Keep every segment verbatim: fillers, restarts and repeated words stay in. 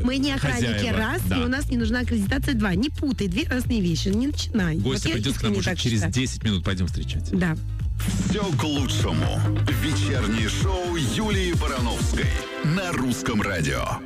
Мы не охранники, хозяева. раз, Да. и у нас не нужна аккредитация, два. Не путай, две разные вещи, не начинай. Гостя Вот я придет к нам искренне уже так через считаю. десять минут. Пойдем встречать. Да. Все к лучшему. Вечернее шоу Юлии Барановской на Русском радио.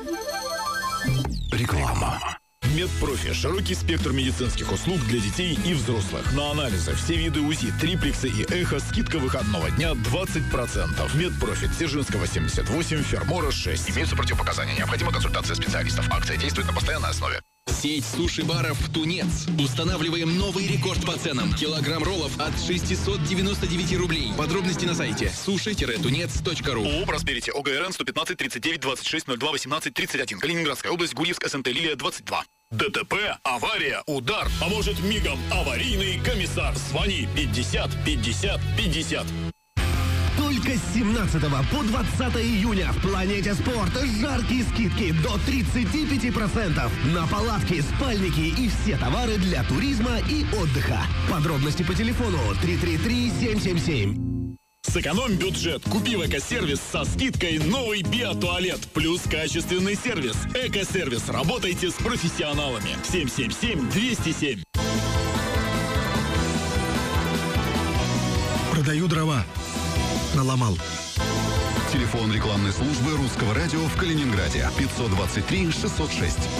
Реклама. Медпрофи. Широкий спектр медицинских услуг для детей и взрослых. На анализы, все виды УЗИ, триплексы и эхо. Скидка выходного дня двадцать процентов. Медпрофи. Дзержинского семьдесят восемь, Фермора шесть. Имеются противопоказания. Необходима консультация специалистов. Акция действует на постоянной основе. Сеть суши-баров «Тунец». Устанавливаем новый рекорд по ценам. Килограмм роллов от шестьсот девяносто девять рублей. Подробности на сайте суши тунец точка ру. ООО «Просперити». ОГРН сто пятнадцать тридцать девять двадцать шесть ноль два восемнадцать тридцать один. Калининградская область. Гурьевск. СНТ «Лилия» двадцать два. ДТП, авария, удар. Поможет мигом аварийный комиссар. Звони пятьдесят пятьдесят пятьдесят. Только с семнадцатого по двадцатое июня в Планете Спорт жаркие скидки до тридцати пяти процентов на палатки, спальники и все товары для туризма и отдыха. Подробности по телефону три три три семь семь семь. Сэкономь бюджет. Купи в Экосервис со скидкой новый биотуалет плюс качественный сервис. Экосервис. Работайте с профессионалами. семь семь семь двести семь. Продаю дрова. Наломал. Телефон рекламной службы Русского радио в Калининграде. пятьсот двадцать три шестьсот шесть.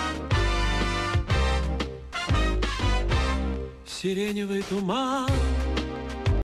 Сиреневый туман